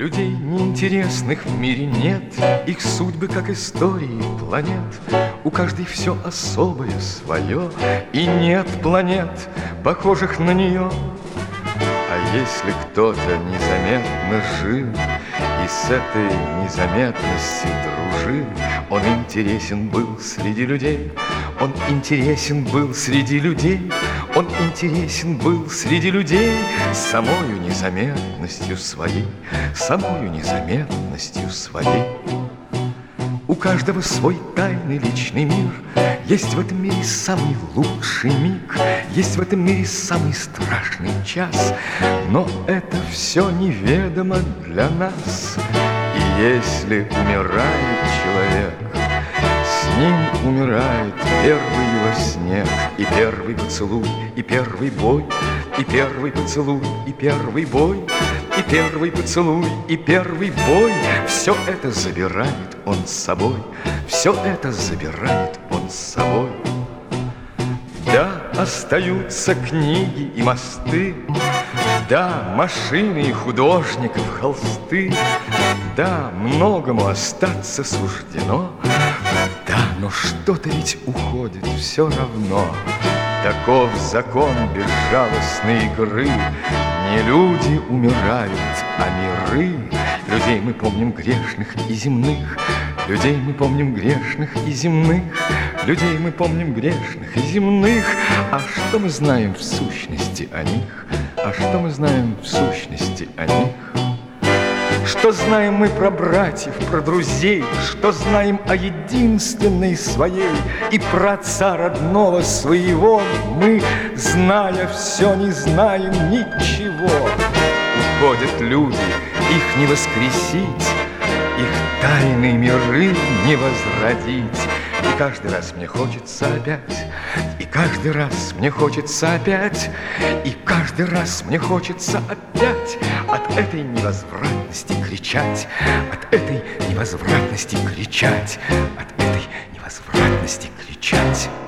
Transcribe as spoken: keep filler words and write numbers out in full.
Людей неинтересных в мире нет, их судьбы, как истории планет. У каждой все особое свое, и нет планет, похожих на нее. А если кто-то незаметно жил и с этой незаметности дружил, он интересен был среди людей, он интересен был среди людей, он интересен был среди людей самою незаметностью своей, самою незаметностью своей. У каждого свой тайный личный мир, есть в этом мире самый лучший миг, есть в этом мире самый страшный час, но это все неведомо для нас. И если умирает человек, с ним умирает первый его снег, и первый поцелуй, и первый бой, и первый поцелуй, и первый бой, и первый поцелуй, и первый бой. Все это забирает он с собой, все это забирает он с собой. Да, остаются книги и мосты, да, машины и художников холсты, да, многому остаться суждено, да, но что-то ведь уходит все равно. Таков закон безжалостной игры. Не люди умирают, а миры. Людей мы помним грешных и земных, людей мы помним грешных и земных, людей мы помним грешных и земных. А что мы знаем в сущности о них? А что мы знаем в сущности о них? Что знаем мы про братьев, про друзей, что знаем о единственной своей, и про отца родного своего мы, зная все, не знаем ничего. Уходят люди, их не воскресить, их тайные миры не возродить. И каждый раз мне хочется опять, и каждый раз мне хочется опять, и каждый раз мне хочется опять от этой невозвратности кричать, от этой невозвратности кричать, от этой невозвратности кричать.